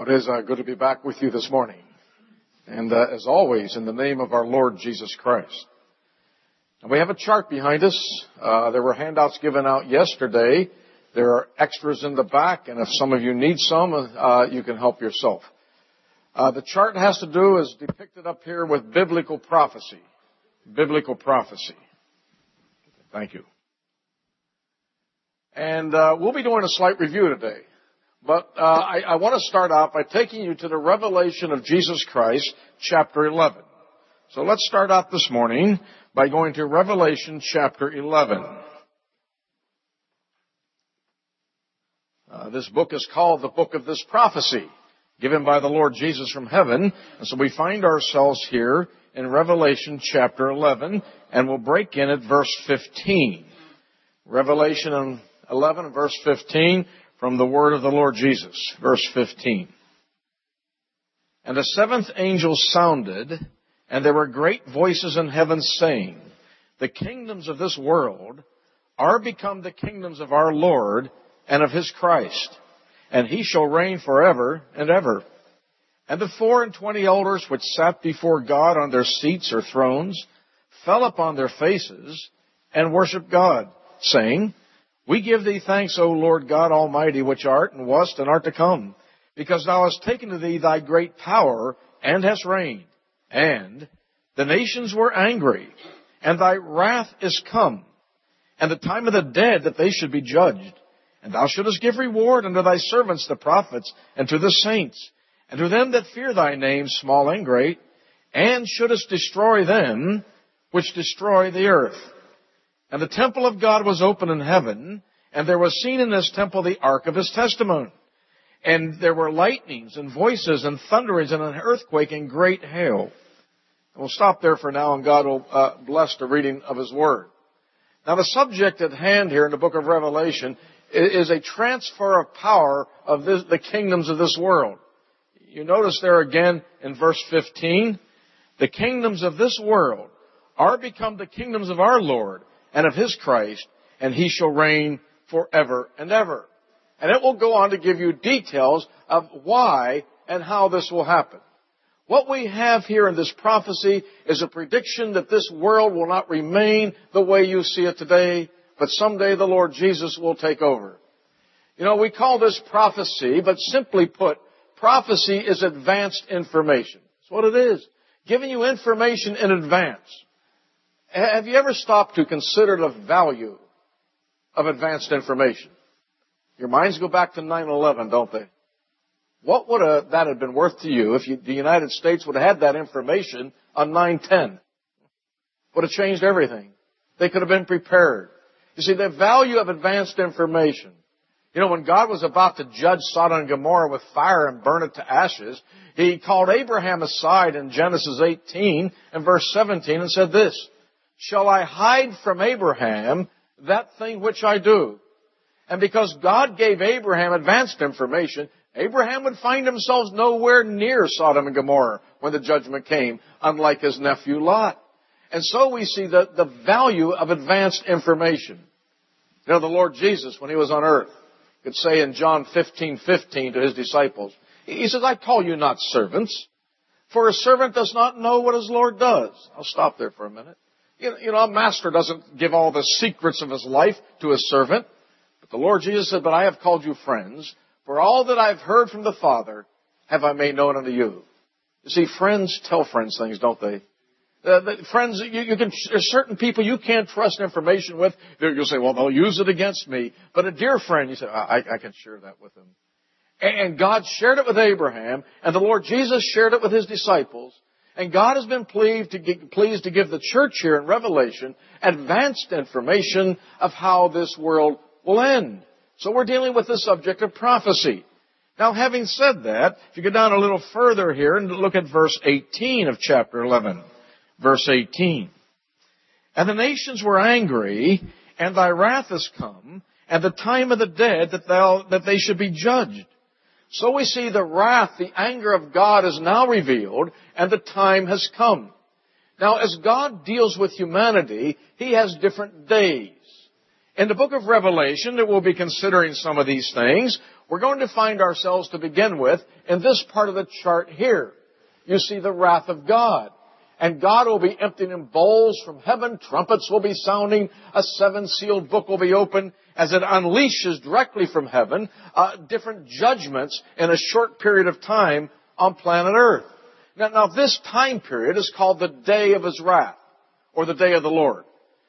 It is good to be back with you this morning. And as always, in the name of our Lord Jesus Christ. And we have a chart behind us. There were handouts given out yesterday. There are extras in the back, and if some of you need some, you can help yourself. The chart has to do, is depicted up here with biblical prophecy. Biblical prophecy. Thank you. And we'll be doing a slight review today. But I want to start out by taking you to the revelation of Jesus Christ, chapter 11. So let's start out this morning by going to Revelation chapter 11. This book is called the Book of this Prophecy, given by the Lord Jesus from heaven. And so we find ourselves here in Revelation chapter 11, and we'll break in at verse 15. Revelation 11, verse 15. From the word of the Lord Jesus, verse 15. And the seventh angel sounded, and there were great voices in heaven saying, the kingdoms of this world are become the kingdoms of our Lord and of his Christ, and he shall reign forever and ever. And the 24 elders which sat before God on their seats or thrones fell upon their faces and worshipped God, saying, we give thee thanks, O Lord God Almighty, which art and wast and art to come, because thou hast taken to thee thy great power and hast reigned. And the nations were angry, and thy wrath is come, and the time of the dead that they should be judged. And thou shouldest give reward unto thy servants the prophets, and to the saints, and to them that fear thy name, small and great, and shouldest destroy them which destroy the earth. And the temple of God was open in heaven, and there was seen in this temple the ark of his testimony. And there were lightnings and voices and thunderings and an earthquake and great hail. And we'll stop there for now, and God will bless the reading of his word. Now the subject at hand here in the book of Revelation is a transfer of power of the kingdoms of this world. You notice there again in verse 15, the kingdoms of this world are become the kingdoms of our Lord and of his Christ, and he shall reign forever and ever. And it will go on to give you details of why and how this will happen. What we have here in this prophecy is a prediction that this world will not remain the way you see it today, but someday the Lord Jesus will take over. You know, we call this prophecy, but simply put, prophecy is advanced information. That's what it is. Giving you information in advance. Have you ever stopped to consider the value of advanced information? Your minds go back to 9/11, don't they? What would that have been worth to you if the United States would have had that information on 9/10? Would have changed everything. They could have been prepared. You see, the value of advanced information. You know, when God was about to judge Sodom and Gomorrah with fire and burn it to ashes, he called Abraham aside in Genesis 18 and verse 17 and said this, shall I hide from Abraham that thing which I do? And because God gave Abraham advanced information, Abraham would find himself nowhere near Sodom and Gomorrah when the judgment came, unlike his nephew Lot. And so we see the value of advanced information. You know, the Lord Jesus, when he was on earth, could say in John 15:15 to his disciples, he says, I call you not servants, for a servant does not know what his Lord does. I'll stop there for a minute. You know, a master doesn't give all the secrets of his life to his servant. But the Lord Jesus said, but I have called you friends, for all that I've heard from the Father have I made known unto you. You see, friends tell friends things, don't they? Friends, there's certain people you can't trust information with. You'll say, well, they'll use it against me. But a dear friend, you say, I can share that with them. And God shared it with Abraham, and the Lord Jesus shared it with his disciples. And God has been pleased to give the church here in Revelation advanced information of how this world will end. So we're dealing with the subject of prophecy. Now, having said that, if you go down a little further here and look at verse 18 of chapter 11. Verse 18. And the nations were angry, and thy wrath is come, and the time of the dead that they should be judged. So we see the wrath, the anger of God is now revealed, and the time has come. Now, as God deals with humanity, he has different days. In the book of Revelation, that we'll be considering some of these things, we're going to find ourselves to begin with in this part of the chart here. You see the wrath of God. And God will be emptying bowls from heaven, trumpets will be sounding, a seven-sealed book will be opened as it unleashes directly from heaven different judgments in a short period of time on planet Earth. Now this time period is called the day of His wrath, or the day of the Lord.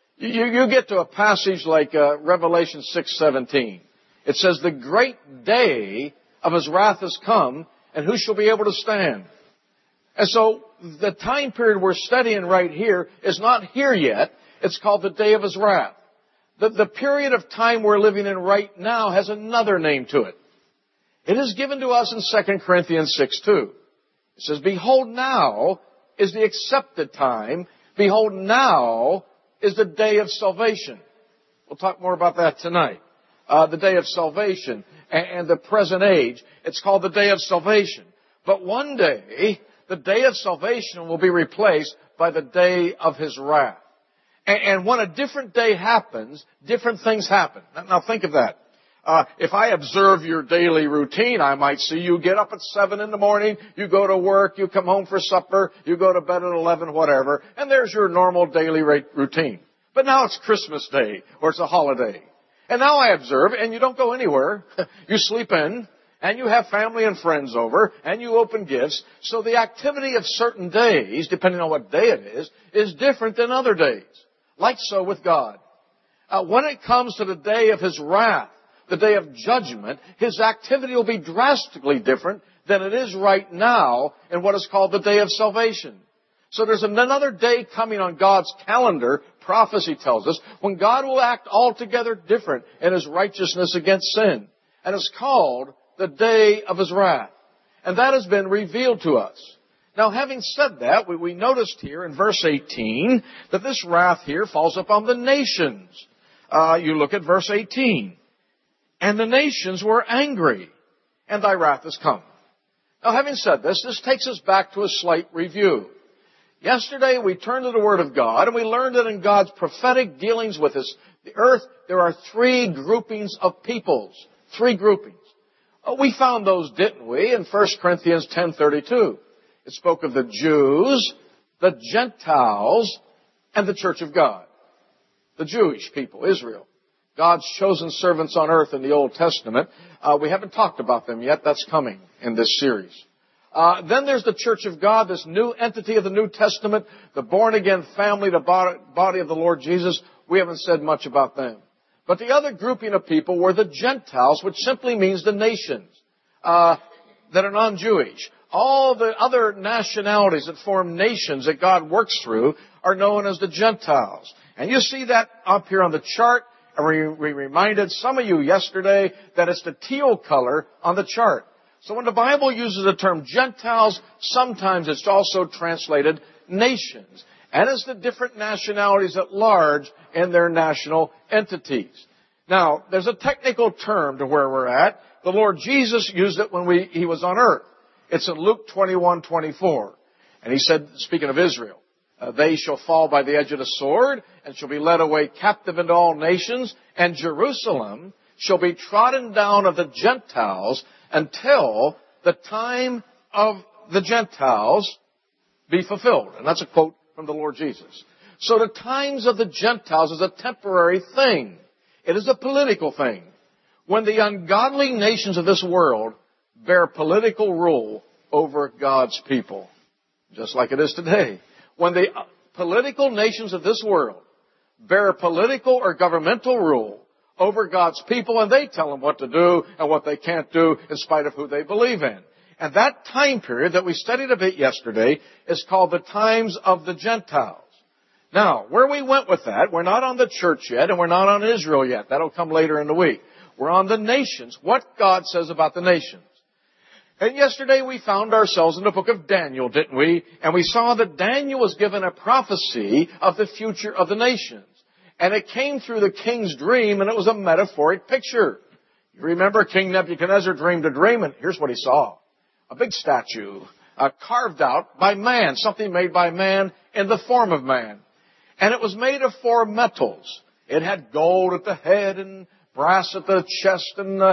You get to a passage like Revelation 6:17. It says, the great day of His wrath has come, and who shall be able to stand? And so the time period we're studying right here is not here yet. It's called the day of His wrath. The period of time we're living in right now has another name to it. It is given to us in 2 Corinthians 6:2. It says, behold, now is the accepted time. Behold, now is the day of salvation. We'll talk more about that tonight. The day of salvation and the present age. It's called the day of salvation. But one day, the day of salvation will be replaced by the day of His wrath. And when a different day happens, different things happen. Now think of that. If I observe your daily routine, I might see you get up at 7 in the morning, you go to work, you come home for supper, you go to bed at 11, whatever, and there's your normal daily routine. But now it's Christmas Day, or it's a holiday. And now I observe, and you don't go anywhere. You sleep in, and you have family and friends over, and you open gifts. So the activity of certain days, depending on what day it is different than other days. Like so with God. When it comes to the day of His wrath, the day of judgment, His activity will be drastically different than it is right now in what is called the day of salvation. So there's another day coming on God's calendar, prophecy tells us, when God will act altogether different in His righteousness against sin. And it's called the day of His wrath. And that has been revealed to us. Now, having said that, we noticed here in verse 18 that this wrath here falls upon the nations. You look at verse 18. And the nations were angry, and thy wrath has come. Now, having said this takes us back to a slight review. Yesterday, we turned to the Word of God, and we learned that in God's prophetic dealings with the earth, there are three groupings of peoples. Three groupings. We found those, didn't we, in 1 Corinthians 10:32. It spoke of the Jews, the Gentiles, and the church of God. The Jewish people, Israel. God's chosen servants on earth in the Old Testament. We haven't talked about them yet. That's coming in this series. Then there's the church of God, this new entity of the New Testament, the born-again family, the body of the Lord Jesus. We haven't said much about them. But the other grouping of people were the Gentiles, which simply means the nations that are non-Jewish. All the other nationalities that form nations that God works through are known as the Gentiles. And you see that up here on the chart. And we reminded some of you yesterday that it's the teal color on the chart. So when the Bible uses the term Gentiles, sometimes it's also translated nations. And it's the different nationalities at large in their national entities. Now, there's a technical term to where we're at. The Lord Jesus used it when He was on earth. It's in Luke 21:24. And He said, speaking of Israel, they shall fall by the edge of the sword and shall be led away captive into all nations, and Jerusalem shall be trodden down of the Gentiles until the time of the Gentiles be fulfilled. And that's a quote from the Lord Jesus. So the times of the Gentiles is a temporary thing. It is a political thing. When the ungodly nations of this world bear political rule over God's people, just like it is today. When the political nations of this world bear political or governmental rule over God's people, and they tell them what to do and what they can't do in spite of who they believe in. And that time period that we studied a bit yesterday is called the times of the Gentiles. Now, where we went with that, we're not on the church yet, and we're not on Israel yet. That'll come later in the week. We're on the nations, what God says about the nations. And yesterday we found ourselves in the book of Daniel, didn't we? And we saw that Daniel was given a prophecy of the future of the nations. And it came through the king's dream, and it was a metaphoric picture. You remember King Nebuchadnezzar dreamed a dream, and here's what he saw. A big statue, carved out by man, something made by man in the form of man. And it was made of 4 metals. It had gold at the head and brass at the chest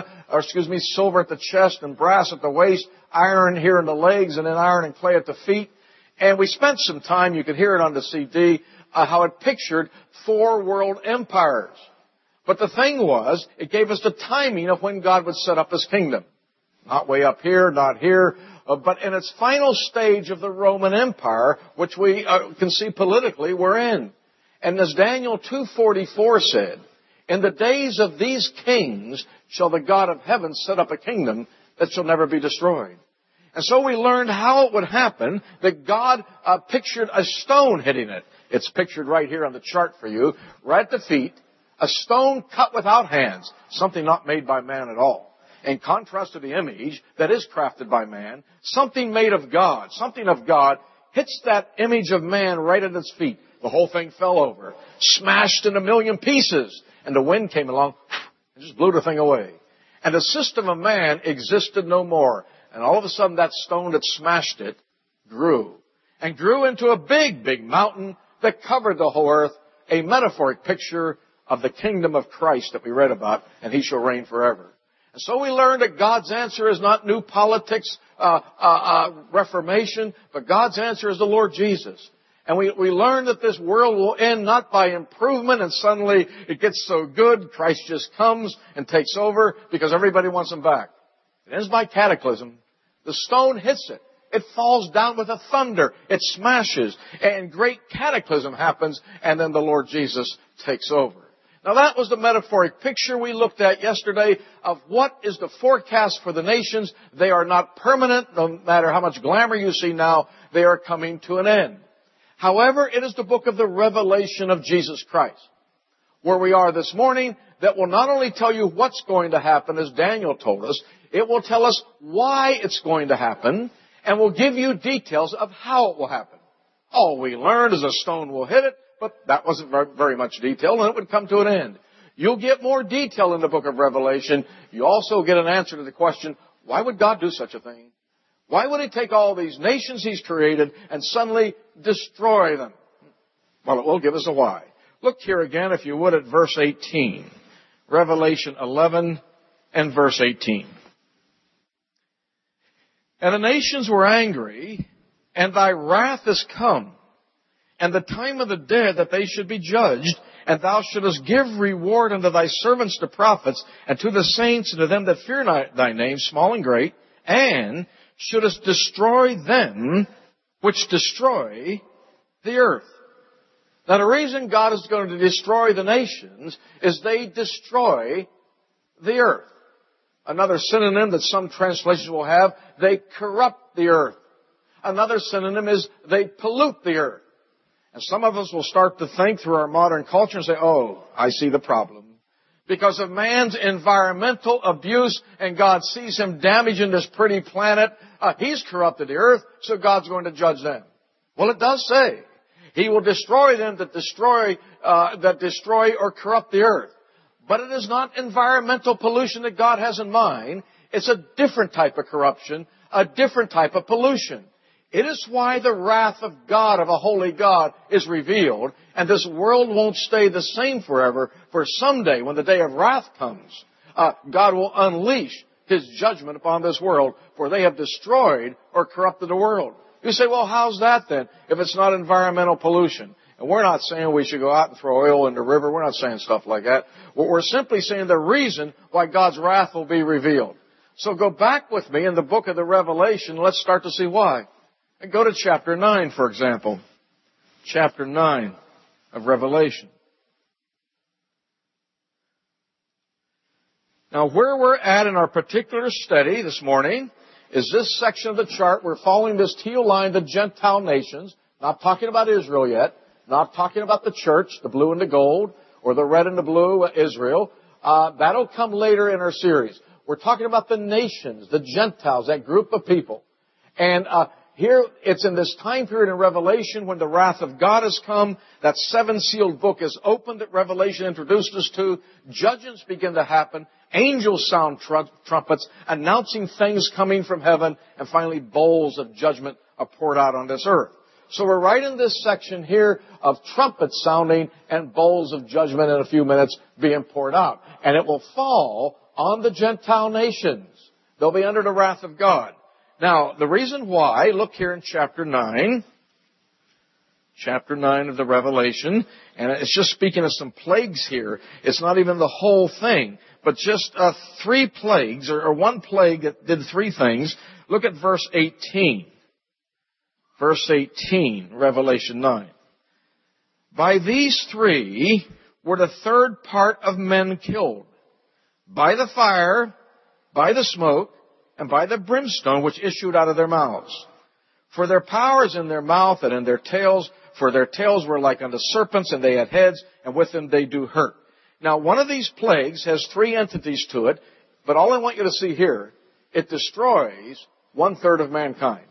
silver at the chest and brass at the waist, iron here in the legs, and then iron and clay at the feet. And we spent some time, you could hear it on the CD, how it pictured 4 world empires. But the thing was, it gave us the timing of when God would set up His kingdom. Not way up here, not here, but in its final stage of the Roman Empire, which we can see politically we're in. And as Daniel 2:44 said, in the days of these kings shall the God of heaven set up a kingdom that shall never be destroyed. And so we learned how it would happen, that God pictured a stone hitting it. It's pictured right here on the chart for you, right at the feet, a stone cut without hands, something not made by man at all. In contrast to the image that is crafted by man, something made of God, something of God hits that image of man right at its feet. The whole thing fell over, smashed in a million pieces, and the wind came along and just blew the thing away. And the system of man existed no more. And all of a sudden that stone that smashed it grew. And grew into a big, big mountain that covered the whole earth, a metaphoric picture of the kingdom of Christ that we read about, and He shall reign forever. And so we learned that God's answer is not new politics, reformation, but God's answer is the Lord Jesus. And we learned that this world will end not by improvement and suddenly it gets so good, Christ just comes and takes over because everybody wants Him back. It ends by cataclysm. The stone hits it. It falls down with a thunder. It smashes. And great cataclysm happens, and then the Lord Jesus takes over. Now that was the metaphoric picture we looked at yesterday of what is the forecast for the nations. They are not permanent, no matter how much glamour you see now, they are coming to an end. However, it is the book of the revelation of Jesus Christ, where we are this morning, that will not only tell you what's going to happen, as Daniel told us, it will tell us why it's going to happen, and will give you details of how it will happen. All we learned is a stone will hit it, but that wasn't very much detail, and it would come to an end. You'll get more detail in the book of Revelation. You also get an answer to the question, why would God do such a thing? Why would He take all these nations He's created and suddenly destroy them? Well, it will give us a why. Look here again, if you would, at verse 18. Revelation 11 and verse 18. And the nations were angry, and thy wrath is come, and the time of the dead that they should be judged, and thou shouldest give reward unto thy servants the prophets, and to the saints, and to them that fear thy name, small and great, and shouldest destroy them which destroy the earth. Now the reason God is going to destroy the nations is they destroy the earth. Another synonym that some translations will have, they corrupt the earth. Another synonym is they pollute the earth. And some of us will start to think through our modern culture and say, oh, I see the problem. Because of man's environmental abuse, and God sees him damaging this pretty planet, He's corrupted the earth, so God's going to judge them. Well, it does say He will destroy them that destroy or corrupt the earth. But it is not environmental pollution that God has in mind. It's a different type of corruption, a different type of pollution. It is why the wrath of God, of a holy God, is revealed, and this world won't stay the same forever, for someday, when the day of wrath comes, God will unleash His judgment upon this world, for they have destroyed or corrupted the world. You say, well, how's that then, if it's not environmental pollution? And we're not saying we should go out and throw oil in the river. We're not saying stuff like that. We're simply saying the reason why God's wrath will be revealed. So go back with me in the book of the Revelation. Let's start to see why. And go to chapter 9, for example. Chapter 9 of Revelation. Now, where we're at in our particular study this morning is this section of the chart. We're following this teal line, the Gentile nations. Not talking about Israel yet. Not talking about the church, the blue and the gold, or the red and the blue, Israel. That'll come later in our series. We're talking about the nations, the Gentiles, that group of people. And here, it's in this time period in Revelation when the wrath of God has come. That seven-sealed book is opened that Revelation introduced us to. Judgments begin to happen. Angels sound trumpets, announcing things coming from heaven. And finally, bowls of judgment are poured out on this earth. So we're right in this section here of trumpets sounding and bowls of judgment in a few minutes being poured out. And it will fall on the Gentile nations. They'll be under the wrath of God. Now, the reason why, look here in chapter 9. Chapter 9 of the Revelation. And it's just speaking of some plagues here. It's not even the whole thing, but just 3 plagues, or one plague that did 3 things. Look at verse 18. Verse 18, Revelation 9. By these 3 were the third part of men killed. By the fire, by the smoke, and by the brimstone which issued out of their mouths. For their power is in their mouth and in their tails, for their tails were like unto serpents, and they had heads, and with them they do hurt. Now, one of these plagues has 3 entities to it, but all I want you to see here, it destroys 1/3 of mankind.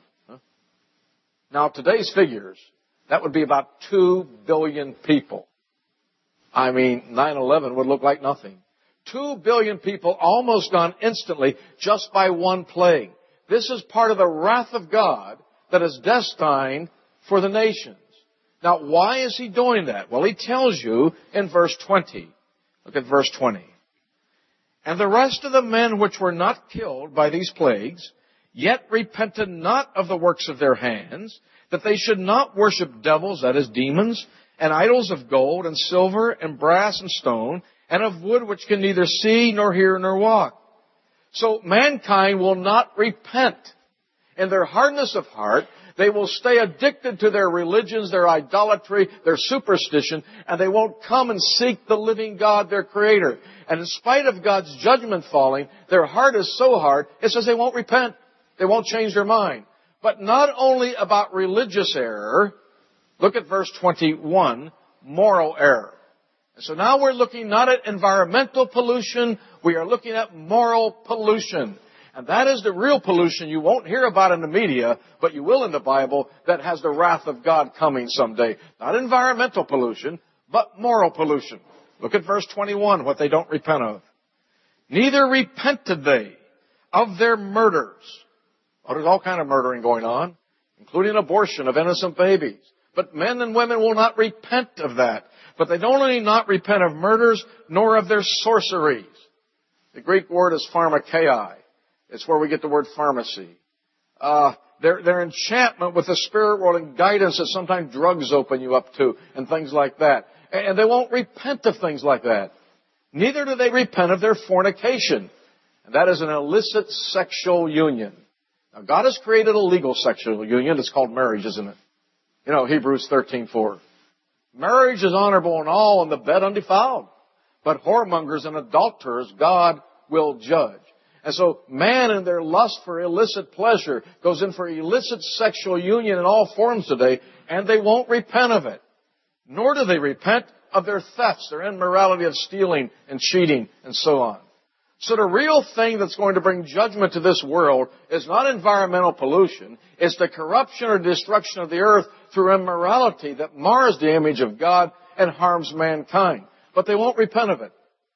Now, today's figures, that would be about 2 billion people. I mean, 9/11 would look like nothing. 2 billion people almost gone instantly just by one plague. This is part of the wrath of God that is destined for the nations. Now, why is he doing that? Well, he tells you in verse 20. Look at verse 20. And the rest of the men which were not killed by these plagues, yet repented not of the works of their hands, that they should not worship devils, that is demons, and idols of gold and silver and brass and stone, and of wood which can neither see nor hear nor walk. So mankind will not repent. In their hardness of heart, they will stay addicted to their religions, their idolatry, their superstition, and they won't come and seek the living God, their Creator. And in spite of God's judgment falling, their heart is so hard, it says they won't repent. They won't change their mind. But not only about religious error, look at verse 21, moral error. And so now we're looking not at environmental pollution, we are looking at moral pollution. And that is the real pollution you won't hear about in the media, but you will in the Bible, that has the wrath of God coming someday. Not environmental pollution, but moral pollution. Look at verse 21, what they don't repent of. Neither repented they of their murders. Oh, there's all kind of murdering going on, including abortion of innocent babies. But men and women will not repent of that. But they don't only not repent of murders, nor of their sorceries. The Greek word is pharmakeia. It's where we get the word pharmacy. Their enchantment with the spirit world and guidance that sometimes drugs open you up to and things like that. And they won't repent of things like that. Neither do they repent of their fornication. And that is an illicit sexual union. Now, God has created a legal sexual union. It's called marriage, isn't it? You know, Hebrews 13:4. Marriage is honorable in all, and the bed undefiled. But whoremongers and adulterers God will judge. And so man in their lust for illicit pleasure goes in for illicit sexual union in all forms today, and they won't repent of it. Nor do they repent of their thefts, their immorality of stealing and cheating and so on. So the real thing that's going to bring judgment to this world is not environmental pollution. It's the corruption or destruction of the earth through immorality that mars the image of God and harms mankind. But they won't repent of it.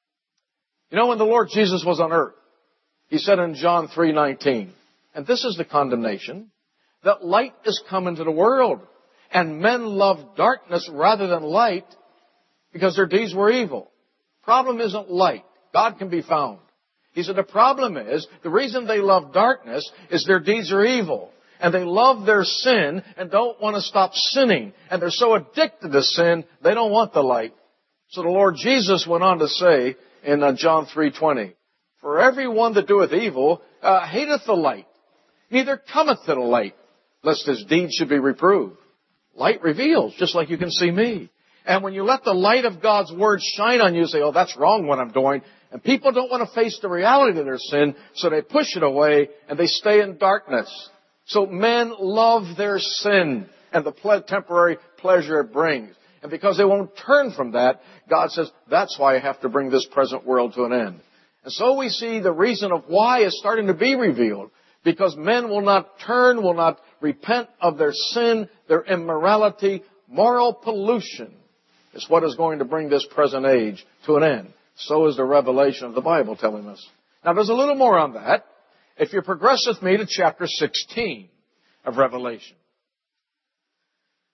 You know, when the Lord Jesus was on earth, He said in John 3:19, and this is the condemnation, that light is come into the world, and men love darkness rather than light because their deeds were evil. Problem isn't light. God can be found. He said the problem is, the reason they love darkness is their deeds are evil. And they love their sin and don't want to stop sinning. And they're so addicted to sin, they don't want the light. So the Lord Jesus went on to say in John 3:20, for everyone that doeth evil hateth the light, neither cometh to the light, lest his deeds should be reproved. Light reveals, just like you can see me. And when you let the light of God's Word shine on you, you say, oh, that's wrong what I'm doing. And people don't want to face the reality of their sin, so they push it away and they stay in darkness. So men love their sin and the temporary pleasure it brings. And because they won't turn from that, God says, that's why I have to bring this present world to an end. And so we see the reason of why is starting to be revealed. Because men will not turn, will not repent of their sin, their immorality. Moral pollution is what is going to bring this present age to an end. So is the revelation of the Bible telling us. Now there's a little more on that. If you progress with me to chapter 16 of Revelation.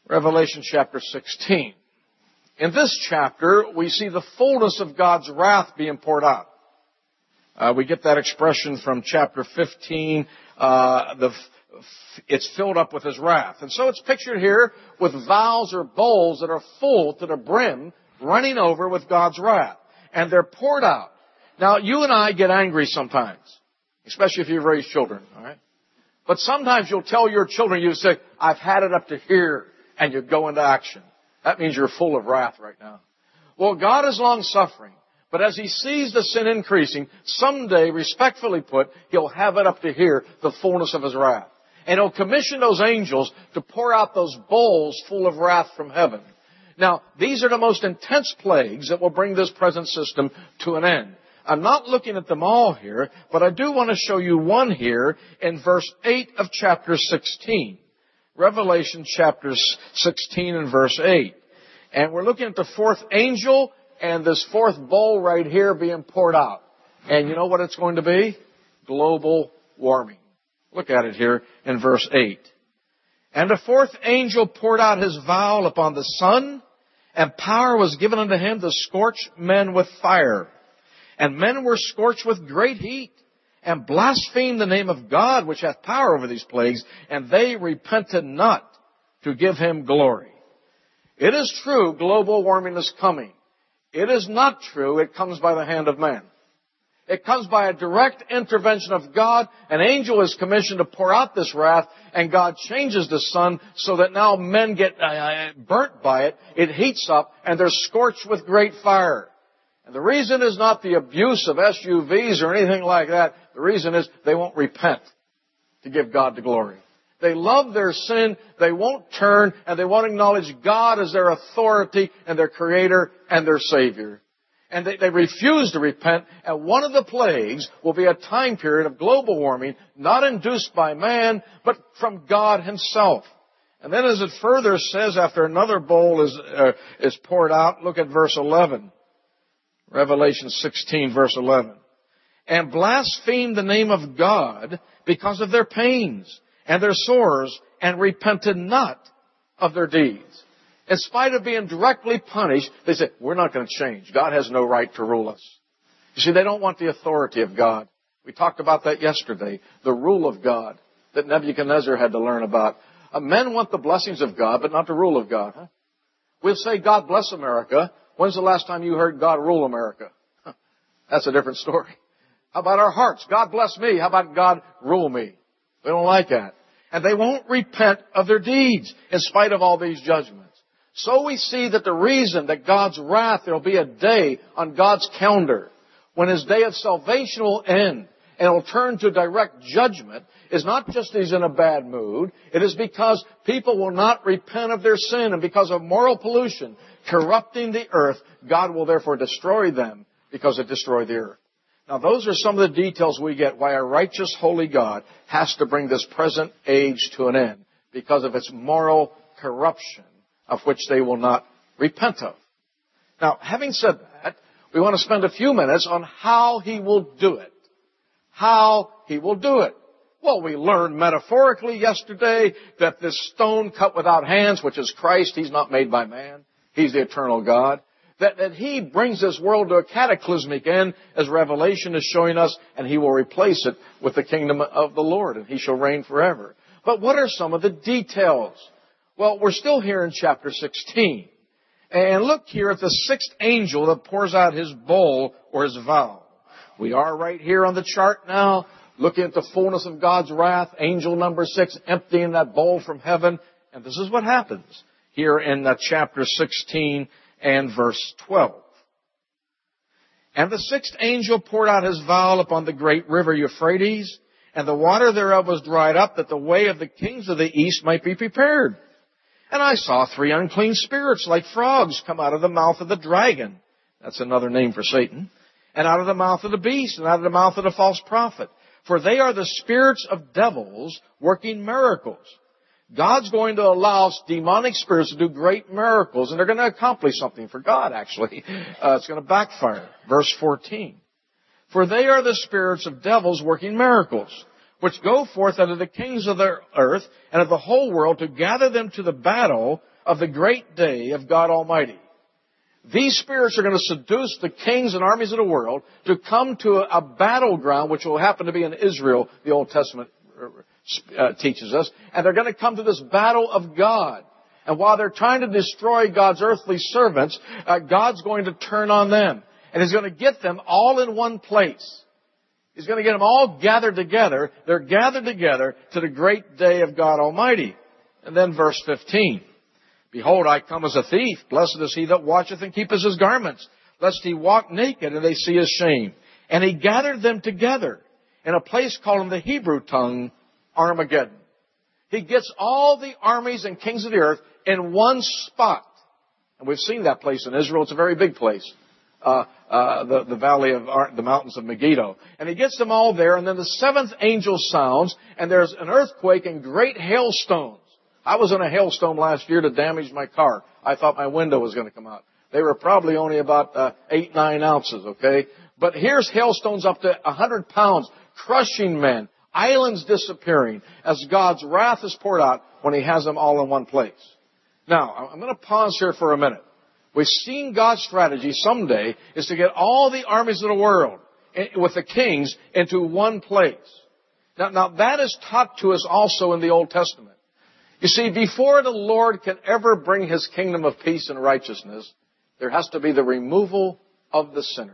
Revelation chapter 16. In this chapter, we see the fullness of God's wrath being poured out. We get that expression from chapter 15, it's filled up with His wrath. And so it's pictured here with vials or bowls that are full to the brim, running over with God's wrath. And they're poured out. Now, you and I get angry sometimes, especially if you've raised children, all right? But sometimes you'll tell your children, you say, I've had it up to here, and you go into action. That means you're full of wrath right now. Well, God is long-suffering, but as He sees the sin increasing, someday, respectfully put, He'll have it up to here, the fullness of His wrath. And He'll commission those angels to pour out those bowls full of wrath from heaven. Now, these are the most intense plagues that will bring this present system to an end. I'm not looking at them all here, but I do want to show you one here in verse 8 of chapter 16. Revelation chapter 16 and verse 8. And we're looking at the fourth angel and this fourth bowl right here being poured out. And you know what it's going to be? Global warming. Look at it here in verse 8. And the fourth angel poured out his vial upon the sun, and power was given unto him to scorch men with fire. And men were scorched with great heat, and blasphemed the name of God, which hath power over these plagues, and they repented not to give Him glory. It is true, global warming is coming. It is not true, it comes by the hand of man. It comes by a direct intervention of God. An angel is commissioned to pour out this wrath, and God changes the sun so that now men get burnt by it. It heats up, and they're scorched with great fire. And the reason is not the abuse of SUVs or anything like that. The reason is they won't repent to give God the glory. They love their sin, they won't turn, and they won't acknowledge God as their authority and their Creator and their Savior. And they refuse to repent, and one of the plagues will be a time period of global warming, not induced by man, but from God Himself. And then as it further says, after another bowl is poured out, look at verse 11. Revelation 16, verse 11. And blasphemed the name of God because of their pains and their sores, and repented not of their deeds. In spite of being directly punished, they say, we're not going to change. God has no right to rule us. You see, they don't want the authority of God. We talked about that yesterday. The rule of God that Nebuchadnezzar had to learn about. Men want the blessings of God, but not the rule of God. Huh? We'll say, God bless America. When's the last time you heard God rule America? That's a different story. How about our hearts? God bless me. How about God rule me? We don't like that. And they won't repent of their deeds in spite of all these judgments. So we see that the reason that God's wrath, there will be a day on God's calendar when His day of salvation will end and it will turn to direct judgment, is not just He's in a bad mood. It is because people will not repent of their sin, and because of moral pollution corrupting the earth, God will therefore destroy them because it destroyed the earth. Now those are some of the details we get why a righteous, holy God has to bring this present age to an end, because of its moral corruption, of which they will not repent of. Now, having said that, we want to spend a few minutes on how He will do it. How He will do it. Well, we learned metaphorically yesterday that this stone cut without hands, which is Christ, He's not made by man. He's the eternal God. That He brings this world to a cataclysmic end, as Revelation is showing us, and He will replace it with the kingdom of the Lord, and He shall reign forever. But what are some of the details? Well, we're still here in chapter 16. And look here at the sixth angel that pours out his bowl or his vial. We are right here on the chart now, looking at the fullness of God's wrath. Angel number 6 emptying that bowl from heaven. And this is what happens here in chapter 16 and verse 12. And the sixth angel poured out his vial upon the great river Euphrates, and the water thereof was dried up, that the way of the kings of the east might be prepared. And I saw 3 unclean spirits like frogs come out of the mouth of the dragon. That's another name for Satan. And out of the mouth of the beast, and out of the mouth of the false prophet. For they are the spirits of devils working miracles. God's going to allow demonic spirits to do great miracles, and they're going to accomplish something for God, actually. It's going to backfire. Verse 14. For they are the spirits of devils working miracles, which go forth out of the kings of the earth and of the whole world to gather them to the battle of the great day of God Almighty. These spirits are going to seduce the kings and armies of the world to come to a battleground, which will happen to be in Israel, the Old Testament teaches us. And they're going to come to this battle of God. And while they're trying to destroy God's earthly servants, God's going to turn on them. And He's going to get them all in one place. He's going to get them all gathered together. They're gathered together to the great day of God Almighty. And then verse 15. Behold, I come as a thief. Blessed is he that watcheth and keepeth his garments, lest he walk naked and they see his shame. And He gathered them together in a place called in the Hebrew tongue Armageddon. He gets all the armies and kings of the earth in one spot. And we've seen that place in Israel. It's a very big place. The valley of the mountains of Megiddo. And He gets them all there, and then the seventh angel sounds, and there's an earthquake and great hailstones. I was in a hailstone last year that damaged my car. I thought my window was going to come out. They were probably only about 8-9 ounces, okay? But here's hailstones up to 100 pounds, crushing men, islands disappearing, as God's wrath is poured out when He has them all in one place. Now, I'm going to pause here for a minute. We've seen God's strategy someday is to get all the armies of the world with the kings into one place. Now that is taught to us also in the Old Testament. You see, before the Lord can ever bring His kingdom of peace and righteousness, there has to be the removal of the sinner.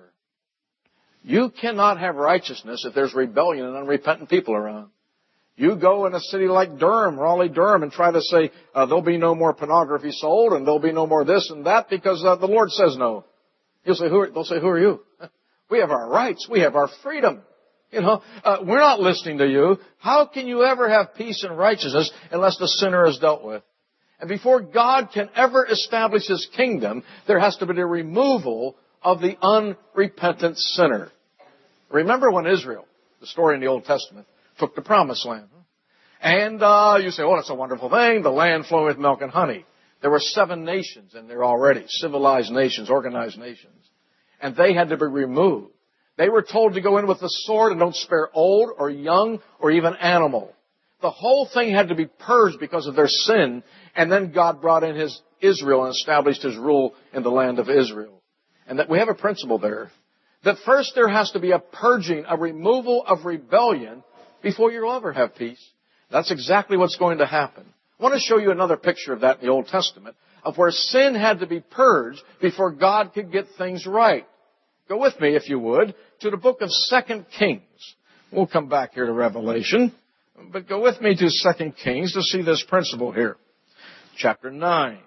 You cannot have righteousness if there's rebellion and unrepentant people around. You go in a city like Durham, Raleigh-Durham, and try to say, there'll be no more pornography sold, and there'll be no more this and that, because the Lord says no. They'll say, who are you? We have our rights. We have our freedom. We're not listening to you. How can you ever have peace and righteousness unless the sinner is dealt with? And before God can ever establish His kingdom, there has to be the removal of the unrepentant sinner. Remember when Israel, the story in the Old Testament, took the promised land. And you say, that's a wonderful thing, the land flowing with milk and honey. There were 7 nations in there already, civilized nations, organized nations. And they had to be removed. They were told to go in with the sword and don't spare old or young or even animal. The whole thing had to be purged because of their sin. And then God brought in His Israel and established His rule in the land of Israel. And that we have a principle there. That first there has to be a purging, a removal of rebellion before you'll ever have peace. That's exactly what's going to happen. I want to show you another picture of that in the Old Testament, of where sin had to be purged before God could get things right. Go with me, if you would, to the book of 2 Kings. We'll come back here to Revelation, but go with me to 2 Kings to see this principle here. Chapter 9.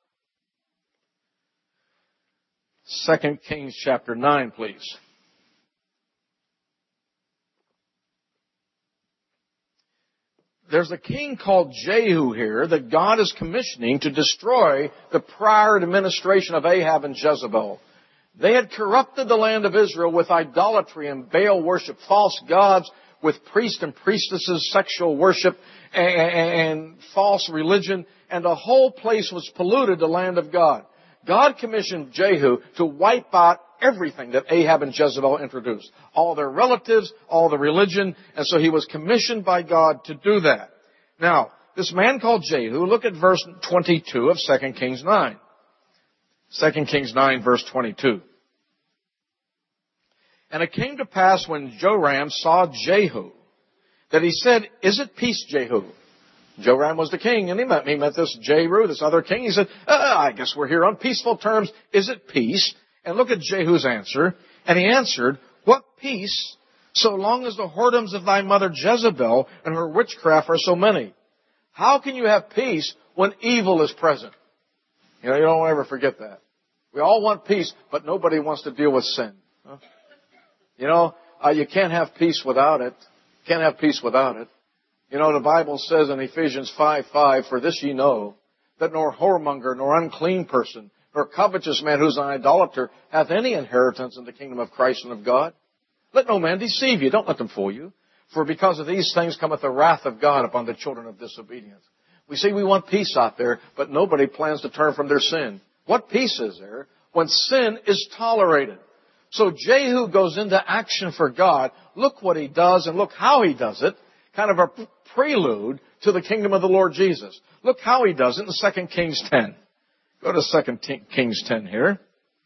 2 Kings chapter 9, please. There's a king called Jehu here that God is commissioning to destroy the prior administration of Ahab and Jezebel. They had corrupted the land of Israel with idolatry and Baal worship, false gods, with priests and priestesses, sexual worship, and false religion, and the whole place was polluted, the land of God. God commissioned Jehu to wipe out everything that Ahab and Jezebel introduced. All their relatives, all the religion, and so he was commissioned by God to do that. Now, this man called Jehu, look at verse 22 of 2 Kings 9. 2 Kings 9, verse 22. And it came to pass when Joram saw Jehu, that he said, Is it peace, Jehu? Joram was the king, and he met this Jehu, this other king. He said, I guess we're here on peaceful terms. Is it peace? And look at Jehu's answer. And he answered, What peace, so long as the whoredoms of thy mother Jezebel and her witchcraft are so many? How can you have peace when evil is present? You don't ever forget that. We all want peace, but nobody wants to deal with sin. Huh? You can't have peace without it. Can't have peace without it. The Bible says in Ephesians 5:5, For this ye know, that nor whoremonger, nor unclean person, nor covetous man who's an idolater, hath any inheritance in the kingdom of Christ and of God. Let no man deceive you. Don't let them fool you. For because of these things cometh the wrath of God upon the children of disobedience. We say we want peace out there, but nobody plans to turn from their sin. What peace is there when sin is tolerated? So Jehu goes into action for God. Look what he does and look how he does it. kind of a prelude to the kingdom of the Lord Jesus. Look how he does it in 2 Kings 10. Go to 2 Kings 10 here.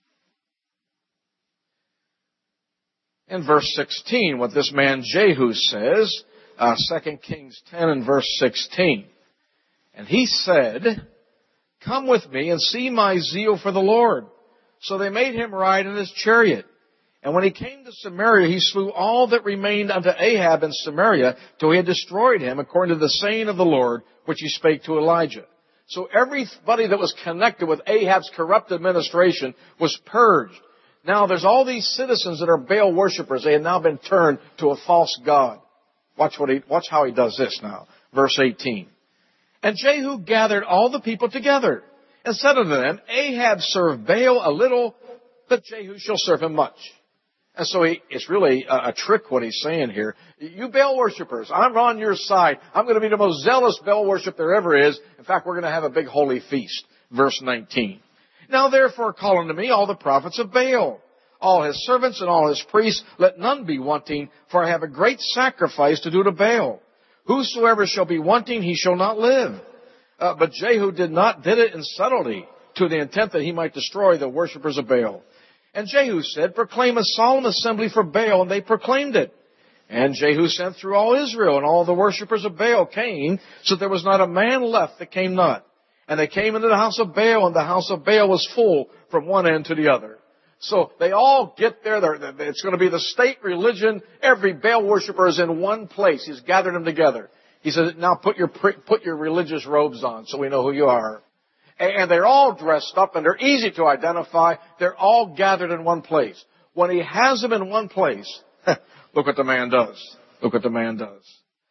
In verse 16, what this man Jehu says, 2 Kings 10 and verse 16. And he said, "Come with me and see my zeal for the Lord." So they made him ride in his chariot. And when he came to Samaria, he slew all that remained unto Ahab in Samaria, till he had destroyed him, according to the saying of the Lord, which he spake to Elijah. So everybody that was connected with Ahab's corrupt administration was purged. Now there's all these citizens that are Baal worshipers. They had now been turned to a false god. Watch how he does this now. Verse 18. And Jehu gathered all the people together, and said unto them, Ahab served Baal a little, but Jehu shall serve him much. And so it's really a trick what he's saying here. You Baal worshipers, I'm on your side. I'm going to be the most zealous Baal worship there ever is. In fact, we're going to have a big holy feast. Verse 19. Now therefore call unto me all the prophets of Baal, all his servants and all his priests. Let none be wanting, for I have a great sacrifice to do to Baal. Whosoever shall be wanting, he shall not live. But Jehu did it in subtlety, to the intent that he might destroy the worshippers of Baal. And Jehu said, Proclaim a solemn assembly for Baal, and they proclaimed it. And Jehu sent through all Israel, and all the worshippers of Baal came, so there was not a man left that came not. And they came into the house of Baal, and the house of Baal was full from one end to the other. So they all get there. It's going to be the state religion. Every Baal worshiper is in one place. He's gathered them together. He says, now put your religious robes on so we know who you are. And they're all dressed up, and they're easy to identify. They're all gathered in one place. When he has them in one place, look what the man does. Look what the man does.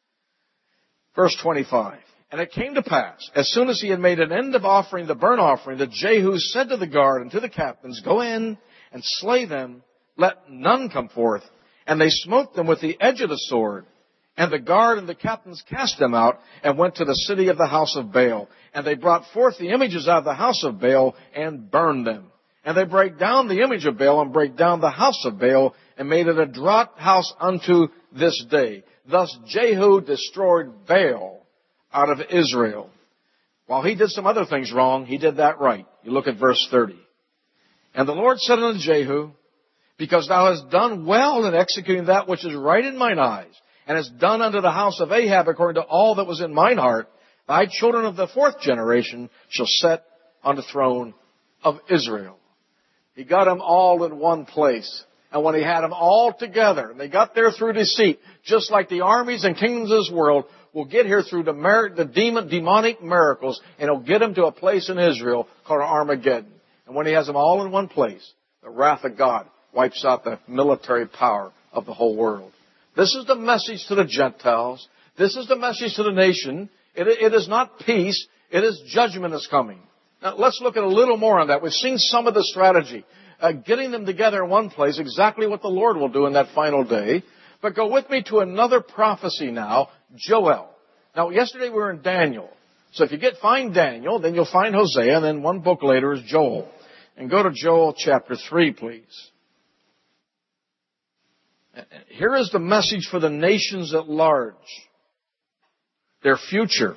Verse 25. And it came to pass, as soon as he had made an end of offering the burnt offering, that Jehu said to the guard and to the captains, Go in and slay them, let none come forth. And they smote them with the edge of the sword. And the guard and the captains cast them out, and went to the city of the house of Baal. And they brought forth the images out of the house of Baal, and burned them. And they brake down the image of Baal, and brake down the house of Baal, and made it a draught house unto this day. Thus Jehu destroyed Baal out of Israel. While he did some other things wrong, he did that right. You look at verse 30. And the Lord said unto Jehu, Because thou hast done well in executing that which is right in mine eyes, and hast done unto the house of Ahab according to all that was in mine heart, thy children of the fourth generation shall sit on the throne of Israel. He got them all in one place. And when he had them all together, and they got there through deceit, just like the armies and kingdoms of this world will get here through the demonic miracles, and he'll get them to a place in Israel called Armageddon. And when he has them all in one place, the wrath of God wipes out the military power of the whole world. This is the message to the Gentiles. This is the message to the nation. It is not peace. It is judgment is coming. Now, let's look at a little more on that. We've seen some of the strategy. Getting them together in one place, exactly what the Lord will do in that final day. But go with me to another prophecy now, Joel. Now, yesterday we were in Daniel. So if you find Daniel, then you'll find Hosea, and then one book later is Joel. And go to Joel chapter 3, please. Here is the message for the nations at large. Their future.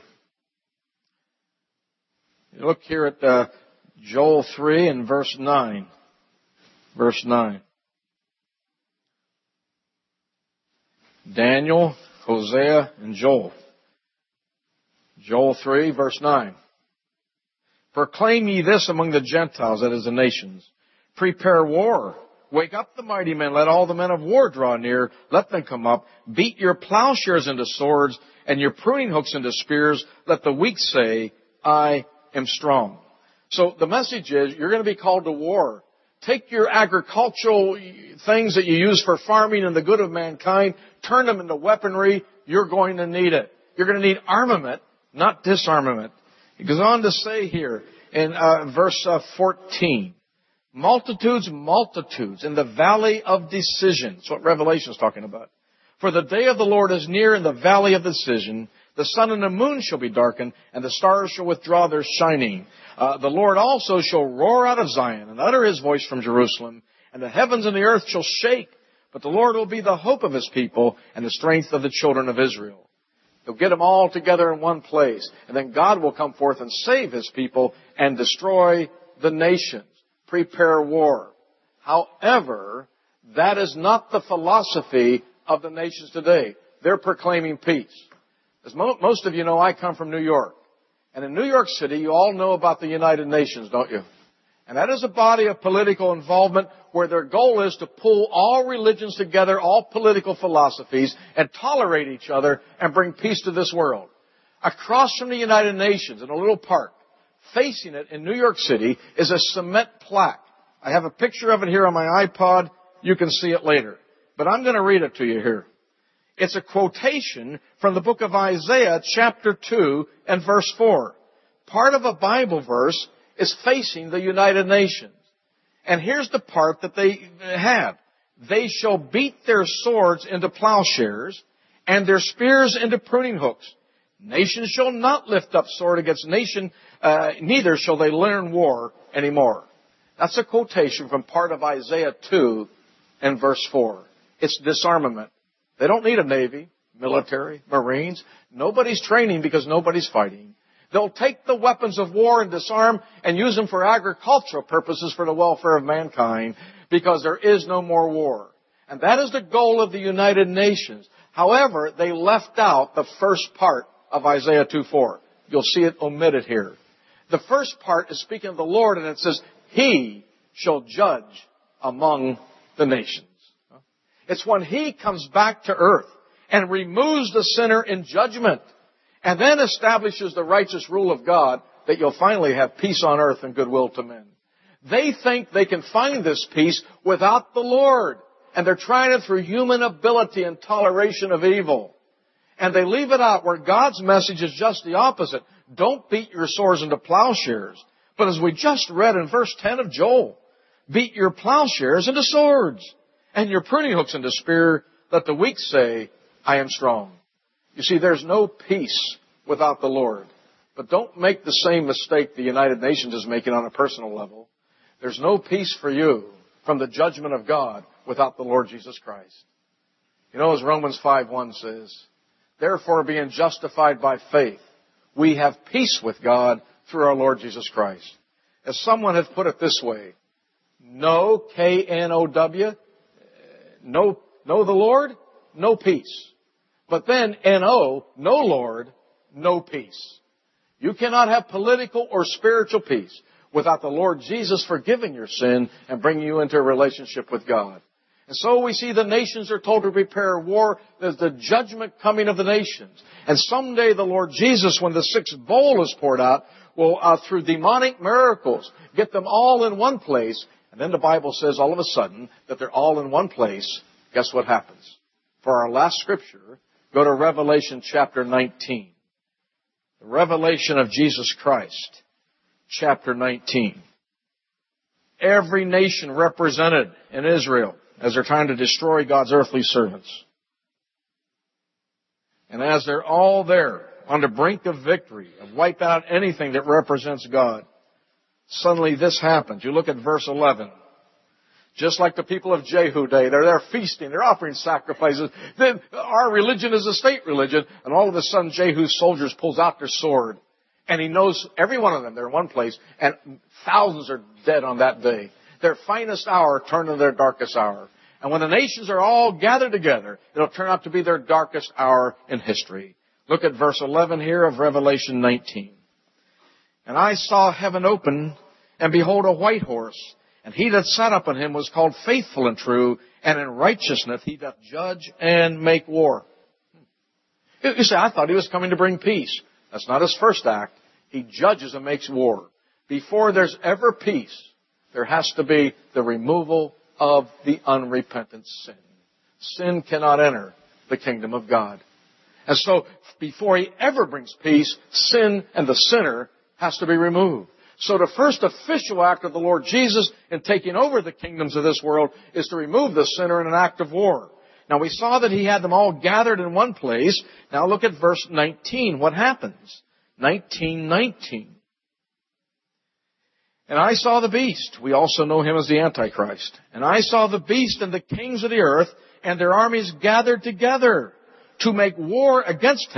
You look here at Joel 3 and verse 9. Verse 9. Daniel, Hosea, and Joel. Joel 3, verse 9. Proclaim ye this among the Gentiles, that is the nations. Prepare war. Wake up the mighty men. Let all the men of war draw near. Let them come up. Beat your plowshares into swords and your pruning hooks into spears. Let the weak say, I am strong. So the message is, you're going to be called to war. Take your agricultural things that you use for farming and the good of mankind, turn them into weaponry. You're going to need it. You're going to need armament, not disarmament. He goes on to say here in verse 14, multitudes in the valley of decision. That's what Revelation is talking about. For the day of the Lord is near in the valley of decision. The sun and the moon shall be darkened, and the stars shall withdraw their shining. The Lord also shall roar out of Zion, and utter his voice from Jerusalem, and the heavens and the earth shall shake. But the Lord will be the hope of his people, and the strength of the children of Israel. He'll get them all together in one place. And then God will come forth and save His people and destroy the nations. Prepare war. However, that is not the philosophy of the nations today. They're proclaiming peace. As most of you know, I come from New York. And in New York City, you all know about the United Nations, don't you? And that is a body of political involvement where their goal is to pull all religions together, all political philosophies, and tolerate each other and bring peace to this world. Across from the United Nations, in a little park, facing it in New York City, is a cement plaque. I have a picture of it here on my iPod. You can see it later. But I'm going to read it to you here. It's a quotation from the book of Isaiah, chapter 2 and verse 4. Part of a Bible verse is facing the United Nations. And here's the part that they have. They shall beat their swords into plowshares and their spears into pruning hooks. Nation shall not lift up sword against nation, neither shall they learn war anymore. That's a quotation from part of Isaiah 2 and verse 4. It's disarmament. They don't need a navy, military, marines. Nobody's training because nobody's fighting. They'll take the weapons of war and disarm and use them for agricultural purposes for the welfare of mankind because there is no more war. And that is the goal of the United Nations. However, they left out the first part of Isaiah 2:4. You'll see it omitted here. The first part is speaking of the Lord, and it says, He shall judge among the nations. It's when He comes back to earth and removes the sinner in judgment and then establishes the righteous rule of God that you'll finally have peace on earth and goodwill to men. They think they can find this peace without the Lord, and they're trying it through human ability and toleration of evil. And they leave it out where God's message is just the opposite. Don't beat your swords into plowshares. But as we just read in verse 10 of Joel, beat your plowshares into swords and your pruning hooks into spear. Let the weak say, I am strong. You see, there's no peace without the Lord. But don't make the same mistake the United Nations is making on a personal level. There's no peace for you from the judgment of God without the Lord Jesus Christ. You know, as Romans 5:1 says, therefore, being justified by faith, we have peace with God through our Lord Jesus Christ. As someone has put it this way, know, K-N-O-W, know the Lord, no peace. But then N-O, no Lord, no peace. You cannot have political or spiritual peace without the Lord Jesus forgiving your sin and bringing you into a relationship with God. And so we see the nations are told to prepare war. There's the judgment coming of the nations. And someday the Lord Jesus, when the sixth bowl is poured out, will, through demonic miracles, get them all in one place. And then the Bible says all of a sudden that they're all in one place. Guess what happens? For our last scripture, go to Revelation chapter 19. The revelation of Jesus Christ, chapter 19. Every nation represented in Israel as they're trying to destroy God's earthly servants. And as they're all there on the brink of victory, of wipe out anything that represents God, suddenly this happens. You look at verse 11. Just like the people of Jehu day, they're there feasting, they're offering sacrifices. Then our religion is a state religion, and all of a sudden Jehu's soldiers pulls out their sword, and he knows every one of them, they're in one place, and thousands are dead on that day. Their finest hour turned into their darkest hour. And when the nations are all gathered together, it'll turn out to be their darkest hour in history. Look at verse 11 here of Revelation 19. And I saw heaven open, and behold a white horse, and he that sat upon him was called Faithful and True, and in righteousness he doth judge and make war. You say, I thought he was coming to bring peace. That's not his first act. He judges and makes war. Before there's ever peace, there has to be the removal of the unrepentant sin. Sin cannot enter the kingdom of God. And so, before he ever brings peace, sin and the sinner has to be removed. So the first official act of the Lord Jesus in taking over the kingdoms of this world is to remove the sinner in an act of war. Now we saw that he had them all gathered in one place. Now look at verse 19. What happens? 19:19. And I saw the beast. We also know him as the Antichrist. And I saw the beast and the kings of the earth and their armies gathered together to make war against him.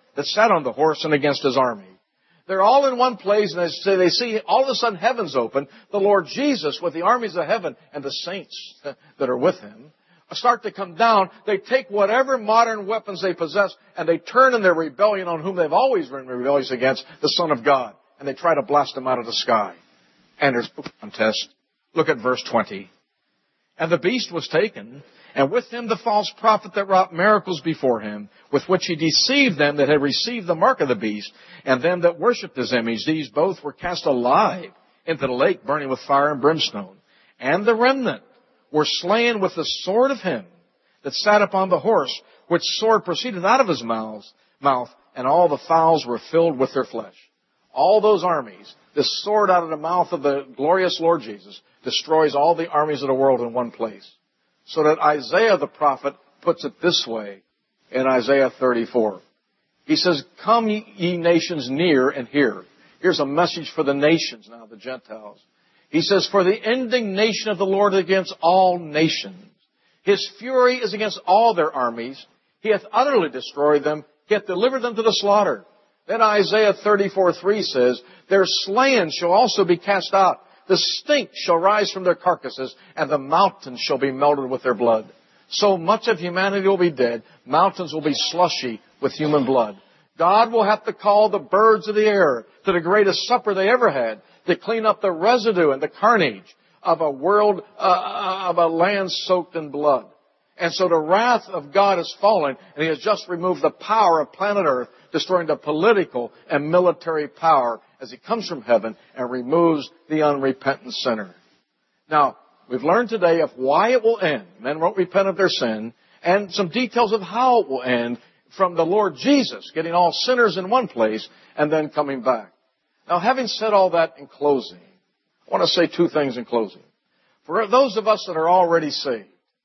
that sat on the horse and against his army. They're all in one place, and they see all of a sudden heaven's open. The Lord Jesus with the armies of heaven and the saints that are with him start to come down. They take whatever modern weapons they possess, and they turn in their rebellion on whom they've always been rebellious against, the Son of God. And they try to blast him out of the sky. And there's a contest. Look at verse 20. And the beast was taken, and with him the false prophet that wrought miracles before him, with which he deceived them that had received the mark of the beast, and them that worshipped his image. These both were cast alive into the lake burning with fire and brimstone. And the remnant were slain with the sword of him that sat upon the horse, which sword proceeded out of his mouth, and all the fowls were filled with their flesh. All those armies, this sword out of the mouth of the glorious Lord Jesus, destroys all the armies of the world in one place. So that Isaiah the prophet puts it this way in Isaiah 34. He says, come ye nations near and hear. Here's a message for the nations now, the Gentiles. He says, for the indignation of the Lord against all nations. His fury is against all their armies. He hath utterly destroyed them. He hath delivered them to the slaughter. Then Isaiah 34:3 says, their slain shall also be cast out. The stink shall rise from their carcasses, and the mountains shall be melted with their blood. So much of humanity will be dead. Mountains will be slushy with human blood. God will have to call the birds of the air to the greatest supper they ever had to clean up the residue and the carnage of a world, of a land soaked in blood. And so the wrath of God is fallen, and He has just removed the power of planet Earth, destroying the political and military power as He comes from heaven and removes the unrepentant sinner. Now, we've learned today of why it will end. Men won't repent of their sin, and some details of how it will end from the Lord Jesus getting all sinners in one place and then coming back. Now, having said all that in closing, I want to say two things in closing. For those of us that are already saved,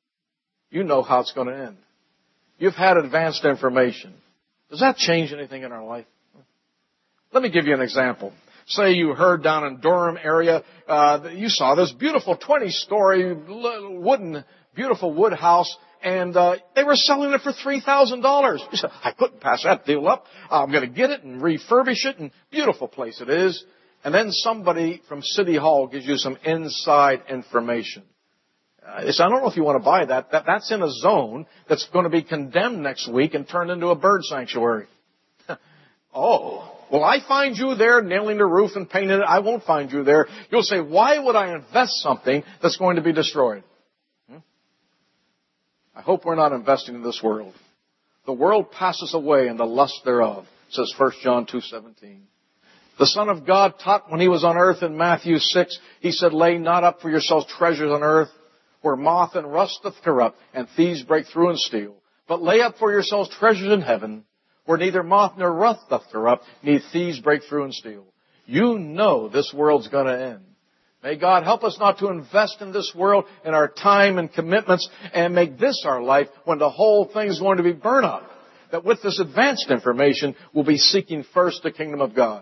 you know how it's going to end. You've had advanced information. Does that change anything in our life? Let me give you an example. Say you heard down in Durham area, you saw this beautiful 20-story beautiful wood house, and they were selling it for $3,000. You said, I couldn't pass that deal up. I'm going to get it and refurbish it, and beautiful place it is. And then somebody from City Hall gives you some inside information. I don't know if you want to buy that. That's in a zone that's going to be condemned next week and turned into a bird sanctuary. Oh, will I find you there nailing the roof and painting it? I won't find you there. You'll say, why would I invest something that's going to be destroyed? I hope we're not investing in this world. The world passes away and the lust thereof, says 1 John 2:17. The Son of God taught when He was on earth in Matthew 6, He said, lay not up for yourselves treasures on earth, where moth and rust doth corrupt, and thieves break through and steal. But lay up for yourselves treasures in heaven, where neither moth nor rust doth corrupt, neither thieves break through and steal. You know this world's going to end. May God help us not to invest in this world in our time and commitments and make this our life when the whole thing's going to be burned up. That with this advanced information, we'll be seeking first the kingdom of God.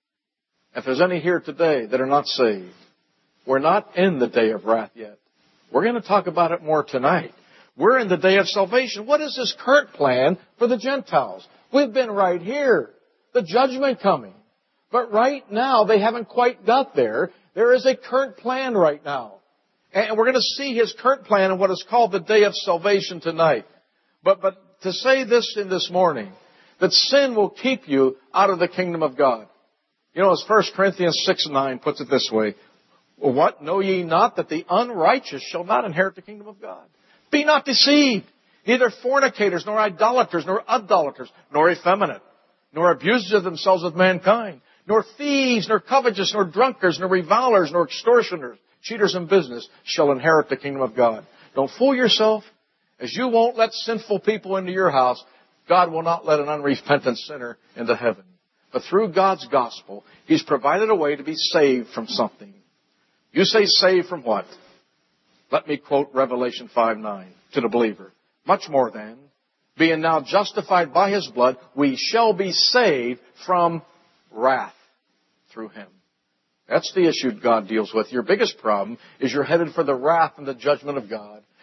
If there's any here today that are not saved, we're not in the day of wrath yet. We're going to talk about it more tonight. We're in the day of salvation. What is this current plan for the Gentiles? We've been right here. The judgment coming. But right now, they haven't quite got there. There is a current plan right now. And we're going to see His current plan in what is called the day of salvation tonight. But to say this in this morning, that sin will keep you out of the kingdom of God. You know, as 1 Corinthians 6:9 puts it this way, what? Know ye not that the unrighteous shall not inherit the kingdom of God? Be not deceived. Neither fornicators, nor idolaters, nor idolaters, nor effeminate, nor abusers of themselves with mankind, nor thieves, nor covetous, nor drunkards, nor revilers, nor extortioners, cheaters in business, shall inherit the kingdom of God. Don't fool yourself. As you won't let sinful people into your house, God will not let an unrepentant sinner into heaven. But through God's gospel, He's provided a way to be saved from something. You say saved from what? Let me quote Revelation 5:9 to the believer. Much more than, being now justified by His blood, we shall be saved from wrath through Him. That's the issue God deals with. Your biggest problem is you're headed for the wrath and the judgment of God.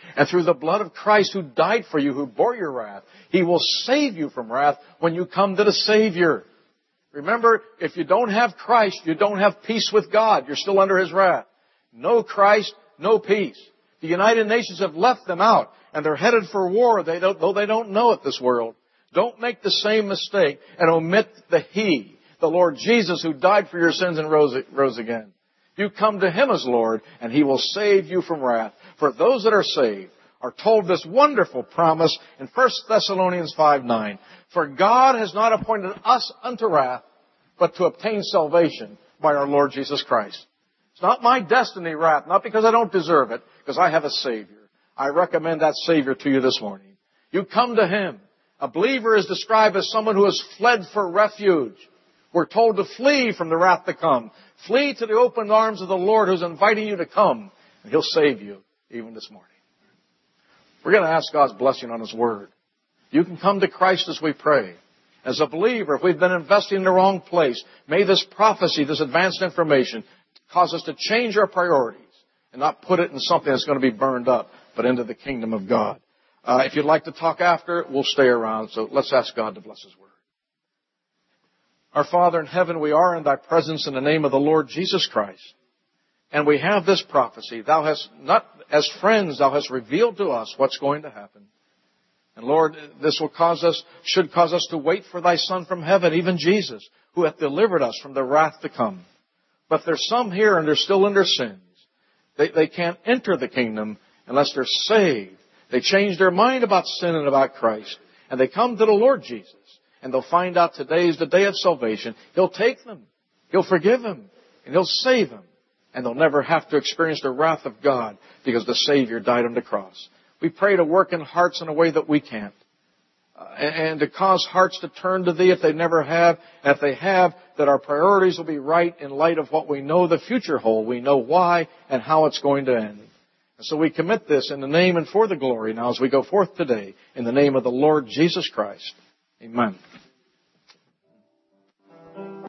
And through the blood of Christ who died for you, who bore your wrath, He will save you from wrath when you come to the Savior. Remember, if you don't have Christ, you don't have peace with God. You're still under His wrath. No Christ, no peace. The United Nations have left them out, and they're headed for war, though they don't know it, this world. Don't make the same mistake and omit the He, the Lord Jesus, who died for your sins and rose again. You come to Him as Lord, and He will save you from wrath. For those that are saved are told this wonderful promise in 1 Thessalonians 5:9. For God has not appointed us unto wrath, but to obtain salvation by our Lord Jesus Christ. It's not my destiny, wrath, not because I don't deserve it, because I have a Savior. I recommend that Savior to you this morning. You come to Him. A believer is described as someone who has fled for refuge. We're told to flee from the wrath to come. Flee to the open arms of the Lord who's inviting you to come, and He'll save you even this morning. We're going to ask God's blessing on His Word. You can come to Christ as we pray. As a believer, if we've been investing in the wrong place, may this prophecy, this advanced information, cause us to change our priorities and not put it in something that's going to be burned up, but into the kingdom of God. If you'd like to talk after, we'll stay around. So let's ask God to bless His Word. Our Father in heaven, we are in Thy presence in the name of the Lord Jesus Christ. And we have this prophecy. Thou hast not, as friends, Thou hast revealed to us what's going to happen. And Lord, this should cause us to wait for Thy Son from heaven, even Jesus, who hath delivered us from the wrath to come. But there's some here and they're still in their sins. They can't enter the kingdom unless they're saved. They change their mind about sin and about Christ. And they come to the Lord Jesus. And they'll find out today is the day of salvation. He'll take them. He'll forgive them. And He'll save them. And they'll never have to experience the wrath of God because the Savior died on the cross. We pray to work in hearts in a way that we can't. And to cause hearts to turn to Thee if they never have. And if they have, that our priorities will be right in light of what we know the future hold. We know why and how it's going to end. And so we commit this in the name and for the glory now as we go forth today in the name of the Lord Jesus Christ. Amen.